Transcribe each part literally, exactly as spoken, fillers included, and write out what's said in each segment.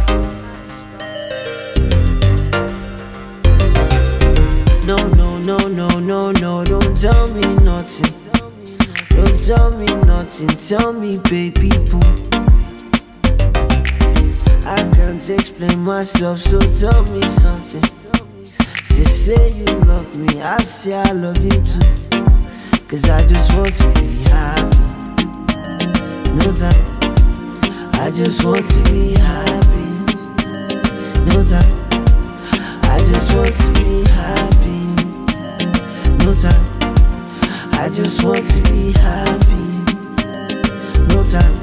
No, no, no, no, no, no, don't tell me nothing. Don't tell me nothing, tell me baby boo. I can't explain myself, so tell me something. Say, say you love me, I say I love you too. Cause I just want to be happy. No time, I just want to be happy. No time, I just want to be happy. No time, I just want to be happy. No time,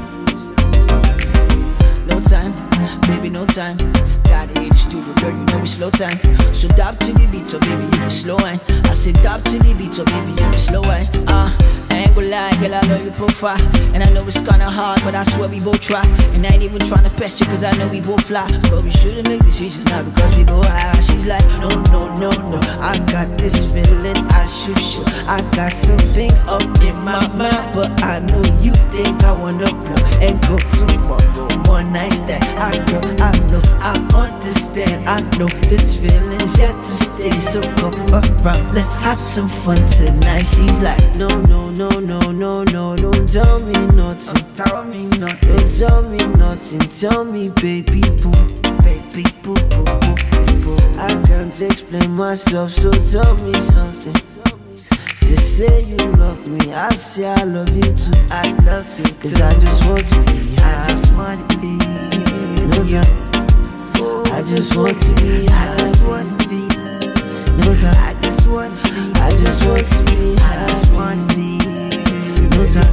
no time, baby, no time. Gotta hit the studio, girl, you know it's slow time. So dab to the beat, so baby, you can slow wine. I said dab to the beat, so baby, you can slow wine. Uh, I ain't gonna lie, girl, I love your profile. And I know it's kinda hard, but I swear we both try. And I ain't even tryna pest you, cause I know we both fly. But we shouldn't make decisions now because we both high. She's like, no, no, no, no, I got this feeling, I should show. I got some things up in my mind, but I know you think I wanna blow and go tomorrow. One night stand, I know, I know, I understand. I know this feeling's yet to stay. So come around, let's have some fun tonight. She's like, no, no, no, no, no, no, don't tell me nothing. tell me nothing, Don't tell me nothing, tell me baby boo. baby, boo, boo, boo, boo. I can't explain myself, so tell me something. Say, say you love me, I say I love you too. I love you Cause too. I just want to be I happy. just wanna be No with you. time, I just want to be I just happy. wanna be. No time, I just wanna be. I just want to be I just happy. wanna be. No time,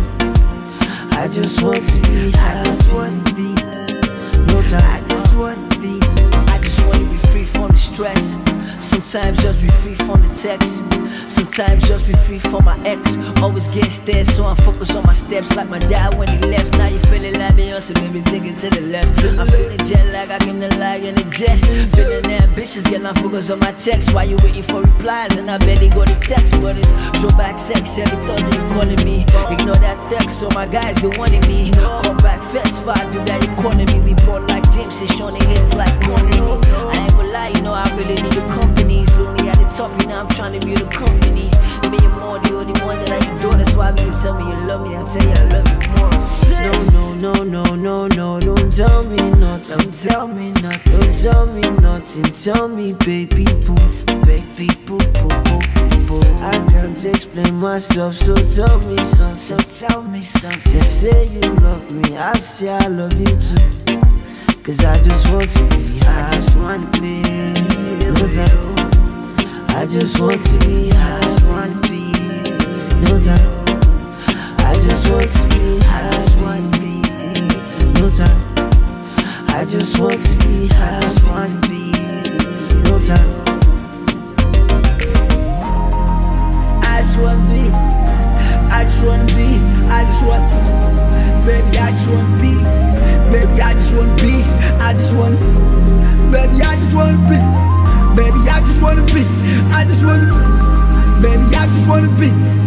I just want to be I just happy. wanna be. No I time, just wanna be. I just wanna be free from the stress. Sometimes just be free from the text. Sometimes just be free from my ex. Always get stared, so I'm focused on my steps. Like my dad when he left. Now you feeling like Beyonce, baby, take it to the left. I'm feeling jet lag, I give the lag in the jet. Feeling ambitious, girl, I'm focused on my text. While you waiting for replies, and I barely got the text. But it's throwback sex, every Thursday you calling me. Ignore that text, so my guys, they wanted me. Come back, fast five, you that you calling me. We bought like James, and Shawnee hits like money. I ain't gonna lie, you know I really need the companies. Lonely at the top, you know I'm trying to build a company. Me and more, the only one that I adore. That's why when you tell me you love me, I tell you I love you more. no, no, no, no, no, no, don't tell me nothing. Don't tell me nothing, Don't tell me nothing, tell me baby boo. baby, boo, boo, boo, boo. I can't explain myself, so tell me So something. tell me something. Just say you love me, I say I love you too. Cause I just want to be I happy. just wanna be with you. I just want to be I happy. just wanna be. No time, I just want to be I just happy. wanna be. No time, I just want to be I just happy. wanna be. No time, I just wanna be. I just wanna be. I just want. Baby, I just wanna be. Baby, I just wanna be. I just wanna. Baby, I just wanna be. Baby, I just wanna be. I just wanna. Baby, I just wanna be.